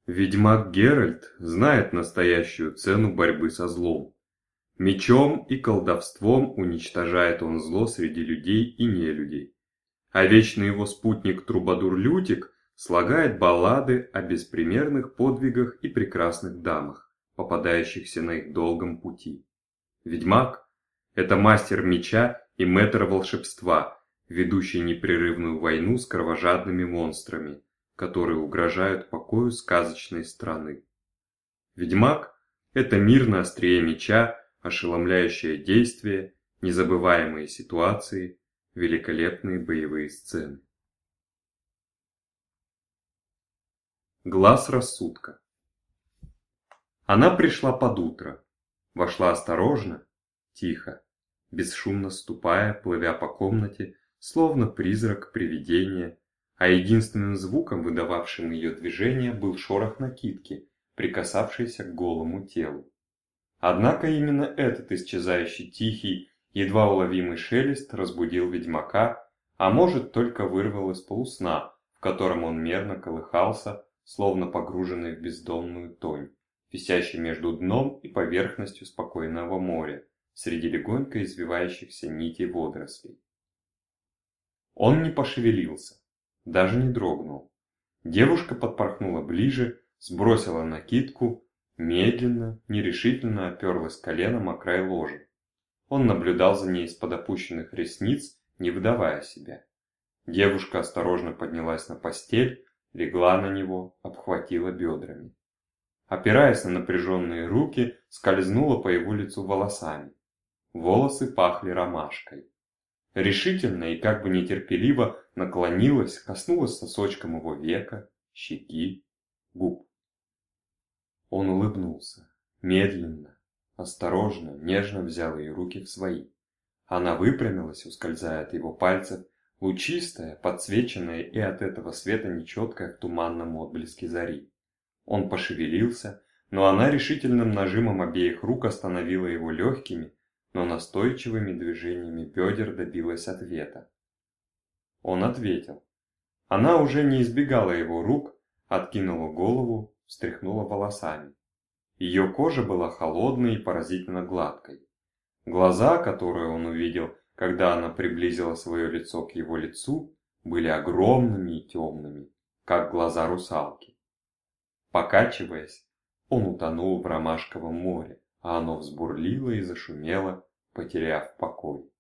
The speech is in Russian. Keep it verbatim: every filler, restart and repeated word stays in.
Ведьмак Геральт знает настоящую цену борьбы со злом. Мечом и колдовством уничтожает он зло среди людей и нелюдей. А вечный его спутник Трубадур Лютик слагает баллады о беспримерных подвигах и прекрасных дамах, попадающихся на их долгом пути. Ведьмак – это мастер меча и мэтр волшебства, ведущий непрерывную войну с кровожадными монстрами, которые угрожают покою сказочной страны. Ведьмак – это мир на острие меча, ошеломляющее действие, незабываемые ситуации, великолепные боевые сцены. Глаз рассудка. Она пришла под утро, вошла осторожно, тихо, бесшумно ступая, плывя по комнате, словно призрак привидения, а единственным звуком, выдававшим ее движение, был шорох накидки, прикасавшийся к голому телу. Однако именно этот исчезающий тихий, едва уловимый шелест разбудил ведьмака, а может, только вырвал из полусна, в котором он мерно колыхался, словно погруженный в бездонную тонь, висящий между дном и поверхностью спокойного моря, среди легонько извивающихся нитей водорослей. Он не пошевелился, даже не дрогнул. Девушка подпорхнула ближе, сбросила накидку, медленно, нерешительно оперлась коленом о край ложа. Он наблюдал за ней из-под опущенных ресниц, не выдавая себя. Девушка осторожно поднялась на постель, легла на него, обхватила бедрами. Опираясь на напряженные руки, скользнула по его лицу волосами. Волосы пахли ромашкой. Решительно и как бы нетерпеливо наклонилась, коснулась сосочком его века, щеки, губ. Он улыбнулся, медленно, осторожно, нежно взял ее руки в свои. Она выпрямилась, ускользая от его пальцев, лучистая, подсвеченная и от этого света нечеткая в туманном отблеске зари. Он пошевелился, но она решительным нажимом обеих рук остановила его легкими, но настойчивыми движениями бедер добилась ответа. Он ответил. Она уже не избегала его рук, откинула голову, встряхнула волосами. Ее кожа была холодной и поразительно гладкой. Глаза, которые он увидел, когда она приблизила свое лицо к его лицу, были огромными и темными, как глаза русалки. Покачиваясь, он утонул в ромашковом море, а оно взбурлило и зашумело, потеряв покой.